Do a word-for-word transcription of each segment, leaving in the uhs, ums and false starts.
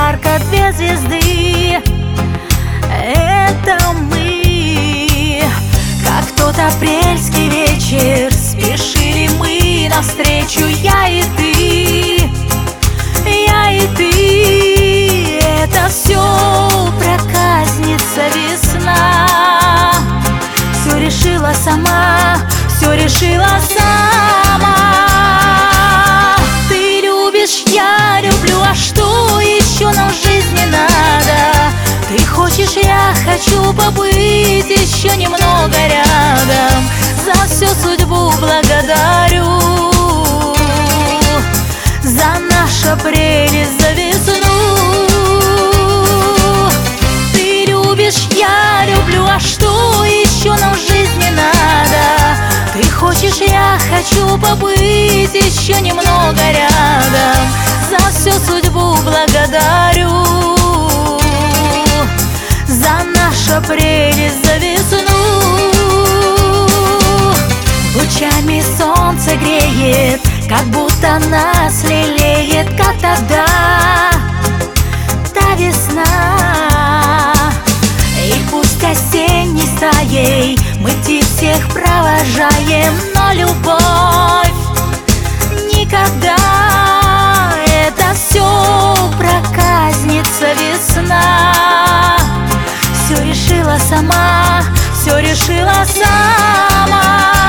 ярко две звезды. Это мы, как тот апрельский вечер, спешили мы навстречу, я и ты, я и ты. Это все проказница весна, все решила сама, все решила сама. Ты любишь, я люблю, а что еще нам в жизни надо? Ты хочешь, я хочу побыть еще немного рядом. За всю судьбу благодарю, за наш апрель, за весну. Ты любишь, я люблю, а что еще нам в жизни надо? Ты хочешь, я хочу побыть еще немного рядом. За всю судьбу благодарю, за наш апрель, за весну. Лучами солнце греет, как будто нас лелеет, как тогда та весна. И пусть осенней стаей мы птиц всех провожаем, но любовь никогда. Это все проказница весна, все решила сама, все решила сама.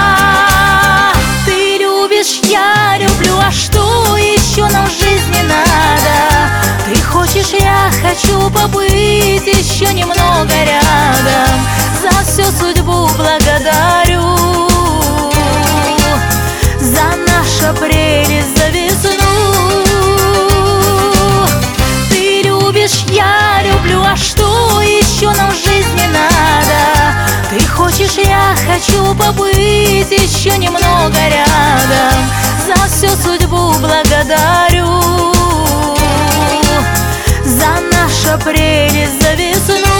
Ты любишь, я люблю, а что еще нам в жизни надо? Ты хочешь, я хочу побыть еще немного рядом. За всю судьбу благодарю, за наш апрель, за весну. Ты любишь, я люблю, а что еще нам в жизни надо? Ты хочешь, я хочу побыть еще немного рядом. За всю судьбу благодарю, за наш апрель, за весну.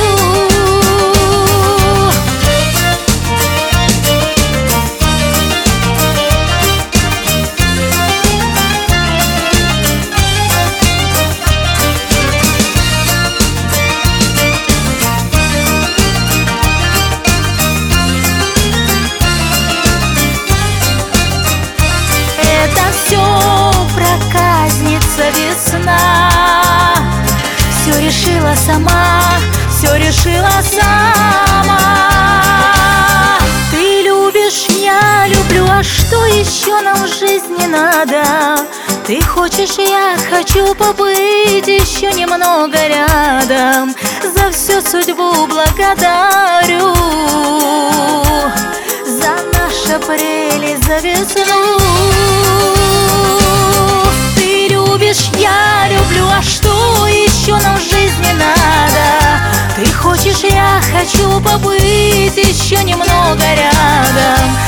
Весна, все решила сама, все решила сама. Ты любишь, я люблю, а что еще нам в жизни надо? Ты хочешь, я хочу побыть еще немного рядом. За всю судьбу благодарю, за наш апрель, за весну. Я люблю, а что еще нам в жизни надо? Ты хочешь, я хочу побыть еще немного рядом.